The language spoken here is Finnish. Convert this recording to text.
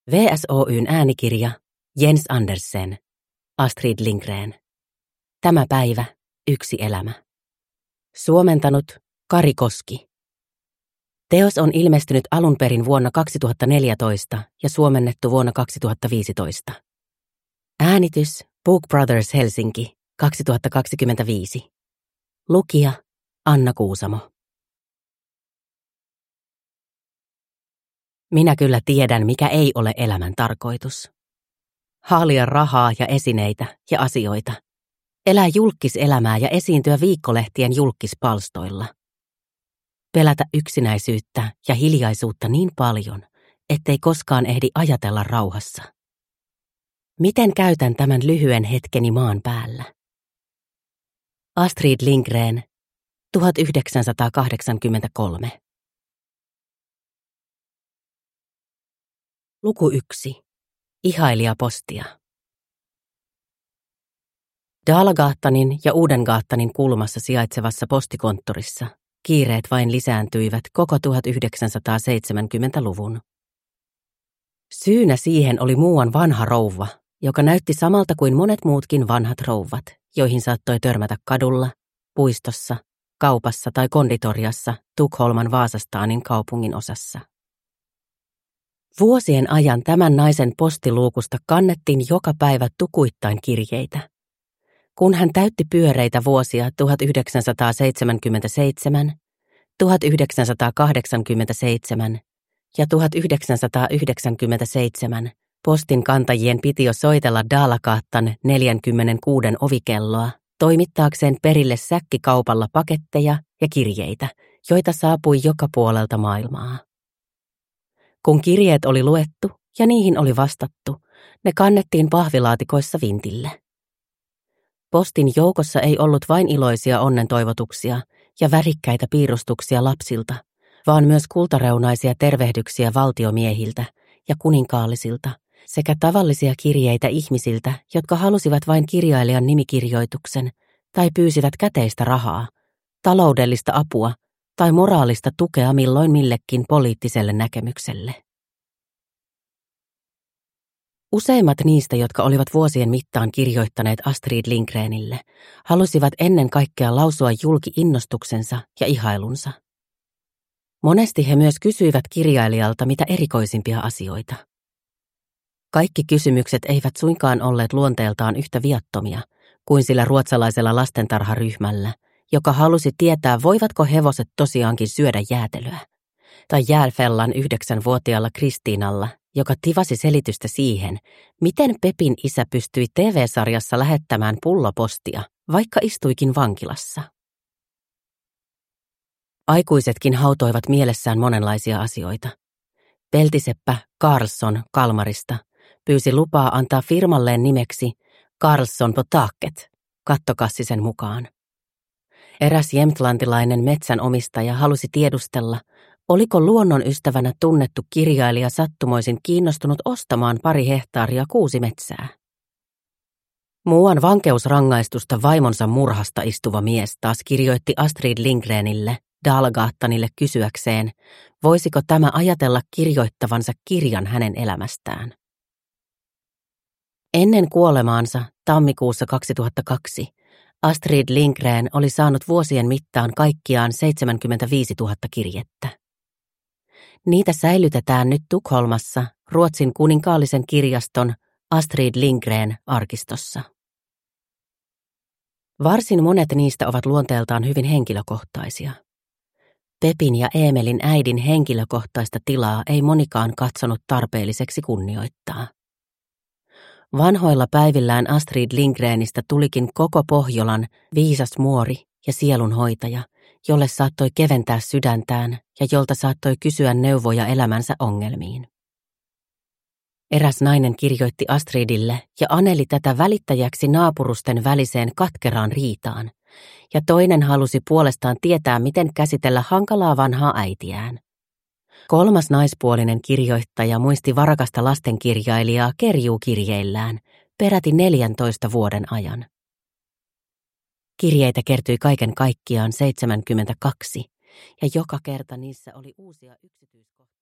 VSOY:n äänikirja Jens Andersen, Astrid Lindgren. Tämä päivä, yksi elämä. Suomentanut Kari Koski. Teos on ilmestynyt alun perin vuonna 2014 ja suomennettu vuonna 2015. Äänitys Book Brothers Helsinki 2025. Lukija Anna Kuusamo. Minä kyllä tiedän, mikä ei ole elämän tarkoitus. Haalia rahaa ja esineitä ja asioita. Elää julkiselämää ja esiintyä viikkolehtien julkispalstoilla. Pelätä yksinäisyyttä ja hiljaisuutta niin paljon, ettei koskaan ehdi ajatella rauhassa. Miten käytän tämän lyhyen hetkeni maan päällä? Astrid Lindgren, 1983. Luku 1. Ihailijapostia. Dalagaatanin ja Uudengaatanin kulmassa sijaitsevassa postikonttorissa kiireet vain lisääntyivät koko 1970-luvun. Syynä siihen oli muuan vanha rouva, joka näytti samalta kuin monet muutkin vanhat rouvat, joihin saattoi törmätä kadulla, puistossa, kaupassa tai konditoriassa Tukholman Vasastaanin kaupungin osassa. Vuosien ajan tämän naisen postiluukusta kannettiin joka päivä tukuittain kirjeitä. Kun hän täytti pyöreitä vuosia 1977, 1987 ja 1997, postin kantajien piti jo soitella Dalagaatan 46 ovikelloa toimittaakseen perille säkkikaupalla paketteja ja kirjeitä, joita saapui joka puolelta maailmaa. Kun kirjeet oli luettu ja niihin oli vastattu, ne kannettiin pahvilaatikoissa vintille. Postin joukossa ei ollut vain iloisia onnentoivotuksia ja värikkäitä piirustuksia lapsilta, vaan myös kultareunaisia tervehdyksiä valtiomiehiltä ja kuninkaallisilta sekä tavallisia kirjeitä ihmisiltä, jotka halusivat vain kirjailijan nimikirjoituksen tai pyysivät käteistä rahaa, taloudellista apua tai moraalista tukea milloin millekin poliittiselle näkemykselle. Useimmat niistä, jotka olivat vuosien mittaan kirjoittaneet Astrid Lindgrenille, halusivat ennen kaikkea lausua julki innostuksensa ja ihailunsa. Monesti he myös kysyivät kirjailijalta mitä erikoisimpia asioita. Kaikki kysymykset eivät suinkaan olleet luonteeltaan yhtä viattomia kuin sillä ruotsalaisella lastentarharyhmällä, joka halusi tietää, voivatko hevoset tosiaankin syödä jäätelöä, tai Järfällan 9-vuotiaalla Kristiinalla, joka tivasi selitystä siihen, miten Pepin isä pystyi TV-sarjassa lähettämään pullopostia, vaikka istuikin vankilassa. Aikuisetkin hautoivat mielessään monenlaisia asioita. Peltiseppä Karlsson Kalmarista pyysi lupaa antaa firmalleen nimeksi Karlsson på taket, kattokassisen mukaan. Eräs jämtlantilainen metsänomistaja halusi tiedustella, oliko luonnonystävänä tunnettu kirjailija sattumoisin kiinnostunut ostamaan 2 hehtaaria kuusimetsää. Muuan vankeusrangaistusta vaimonsa murhasta istuva mies taas kirjoitti Astrid Lindgrenille Dalagaatanille kysyäkseen, voisiko tämä ajatella kirjoittavansa kirjan hänen elämästään. Ennen kuolemaansa tammikuussa 2002 Astrid Lindgren oli saanut vuosien mittaan kaikkiaan 75 000 kirjettä. Niitä säilytetään nyt Tukholmassa Ruotsin kuninkaallisen kirjaston Astrid Lindgren-arkistossa. Varsin monet niistä ovat luonteeltaan hyvin henkilökohtaisia. Pepin ja Emelin äidin henkilökohtaista tilaa ei monikaan katsonut tarpeelliseksi kunnioittaa. Vanhoilla päivillään Astrid Lindgrenistä tulikin koko Pohjolan viisas muori ja sielunhoitaja, jolle saattoi keventää sydäntään ja jolta saattoi kysyä neuvoja elämänsä ongelmiin. Eräs nainen kirjoitti Astridille ja aneli tätä välittäjäksi naapurusten väliseen katkeraan riitaan, ja toinen halusi puolestaan tietää, miten käsitellä hankalaa vanhaa äitiään. Kolmas naispuolinen kirjoittaja muisti varakasta lastenkirjailijaa kerjuukirjeillään peräti 14 vuoden ajan. Kirjeitä kertyi kaiken kaikkiaan 72, ja joka kerta niissä oli uusia yksityiskohtia.